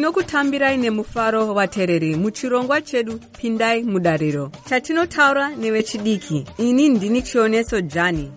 tinokutambirai nemufaro vateereri muchirongwa chedu Pindai Mudariro, chatinotaura nevechidiki. Ini ndini Chioneso Jani.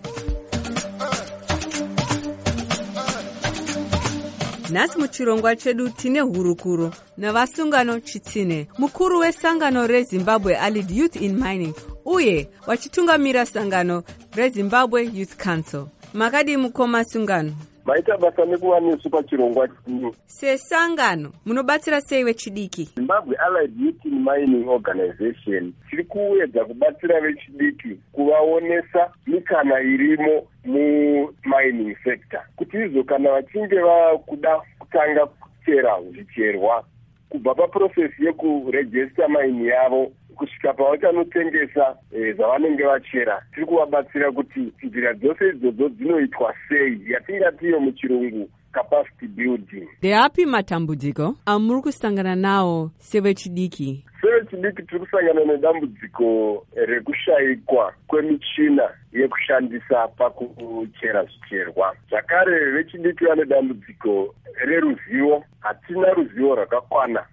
Nhasi muchirongwa chedu tine hurukuro navasungano Chitsine, mukuru wesangano reZimbabwe Allied Youth in Mining, uye wachitungamira sangano reZimbabwe Youth Council. Makadi mukoma sungano? Maita basa nekuwaniswa pachirongwa chino. Sesangano munobatsira sei vechidiki? Zimbabwe Allied Youth in Mining Organization tiri kuedza kubatsira vechidiki kuvaonesa mikana irimo mu-mining sector, kuti izvo kana vachinge vakuda kutanga kuchera zvicherwa kubva paprocesi yekurejista maini yavo kusvika pavachanotengesa zvavanenge vachera, tiri kuvabatsira kuti nzira dzose idzodzo dzinoitwa sei, yatingatiyo muchirungu capacity building. Ndeapi matambudziko amuri kusangana nawo sevechidiki? Sevechidiki tiri kusangana nedambudziko rekushayikwa kwemichina yekushandisa pakuchera zvicherwa. Zvakare vechidiki vane dambudziko reruzivo. Hatina ruzivo rwakakwana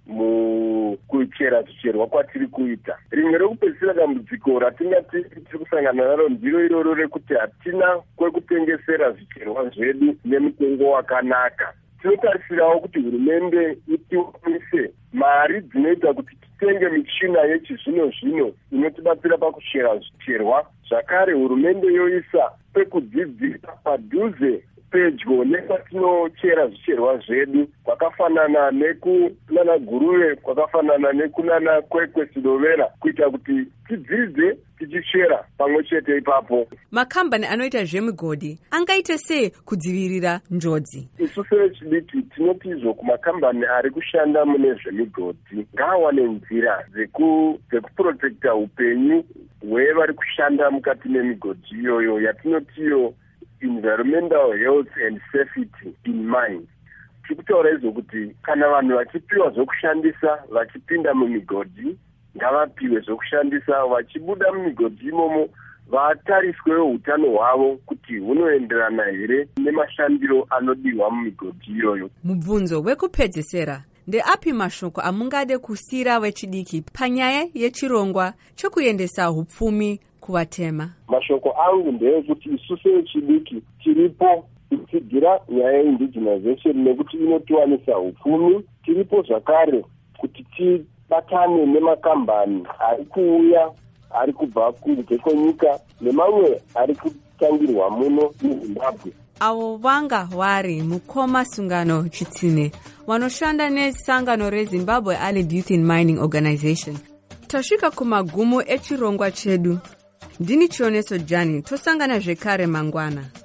mukuchera zvicherwa kwatiri kuita. Rimwe rekupedzisira dambudziko ratingati tiri kusangana naro ndiro iroro rekuti hatina kwekutengesera zvicherwa zvedu nemutengo wakanaka. Tinotarisirawo kuti hurumende itiwanise mari dzinoita kuti titenge michina yechizvino-zvino inotibatsira pakuchera zvicherwa. Zvakare hurumende yoisa pekudzidzisa padhuze pedyo nepatinochera zvicherwa zvedu, kwakafanana nekunana Guruve, kwakafanana nekunana Kwekwe Sidovera, kuita kuti tidzidze tichichera pamwe chete ipapo. Makambani anoita zvemigodhi angaite sei kudzivirira njodzi? Isu sevechidiki tinoti izvo kumakambani ari kushanda mune zvemigodhi ngaawane nzira dzekuprotekta upenyu hwevari kushanda mukati memigodhi iyoyo yatinotiyo environmental health and safety in mind. Tiri kutaura izvo kuti kana vanhu vachipiwa zvokushandisa vachipinda mumigodhi, ngavapiwe zvokushandisa, vachibuda mumigodhi imomo vatariswewo utano hwavo kuti hunoenderana here nemashandiro anodiwa mumigodhi iyoyo. Mubvunzo wekupedzisira, ndeapi mashoko amungade kusiyira vechidiki panyaya yechirongwa chokuendesa hupfumi kuvatema? Mashoko angu ndeyekuti isu sevechidiki tiripo kutsigira nyaya yeindigenization nekuti inotiwanisa hupfumi. Tiripo zvakare kuti tibatane nemakambani ari kuuya ari kubva kunze kwenyika nemamwe ari kutangirwa muno muZimbabwe. Avo vanga vari mukoma sungano Chitsine vanoshanda nesangano reZimbabwe Allied Youth in Mining Organization. Tasvika kumagumo echirongwa chedu. Ndini Chioneso Jani, tosangana zvekare mangwana.